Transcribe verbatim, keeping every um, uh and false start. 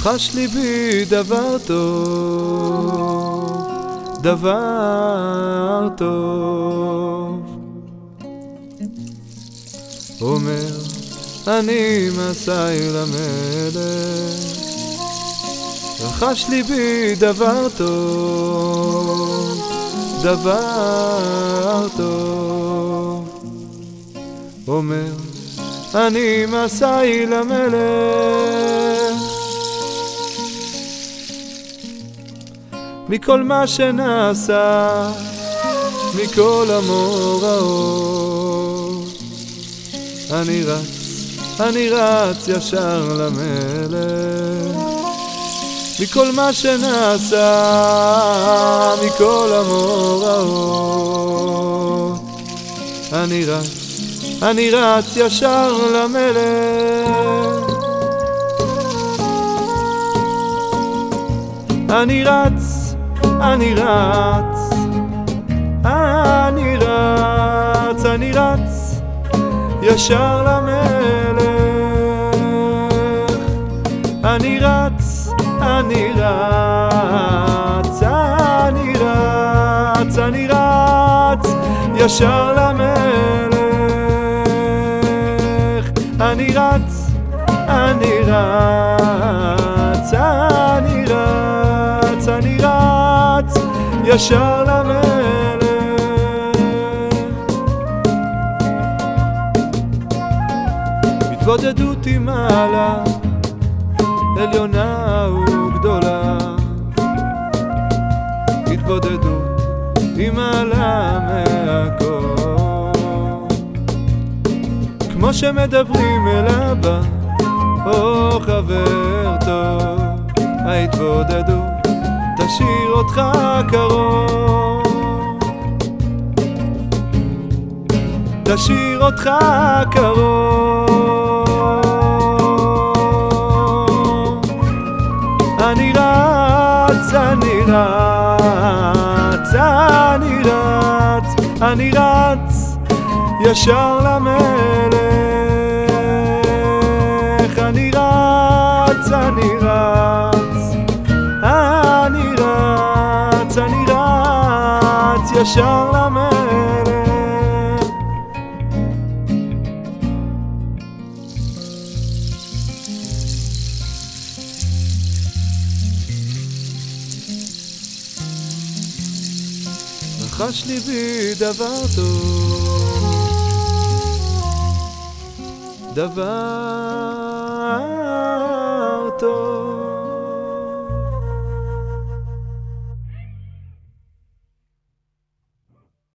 לחש ליבי דבר טוב, דבר טוב. אומר אני מסעי למלך, לחש ליבי דבר טוב, דבר טוב. אומר אני מסעי למלך, מכל מה שנעשה, מכל המוראות, אני רץ, אני רץ ישר למלך. מכל מה שנעשה, מכל המוראות, אני רץ, אני רץ ישר למלך. אני רץ, אני רץ, אני רץ, אני רץ ישר למלך. אני רץ, אני רץ, אני רץ, אני רץ ישר למלך. אני רץ, אני רץ, אני רץ, אני רץ ישר למלך. התבודדות היא מעלה עליונה וגדולה, התבודדות היא מעלה מהכל. כמו שמדברים אל אבא או חבר טוב, ההתבודדות תשאיר אותך קרוב, תשאיר אותך קרוב. אני רץ, אני רץ, אני רץ, אני רץ ישר למלך. אני רץ, אני רץ, אני רץ, אני רץ ישר למלך. לחש ליבי דבר טוב, דבר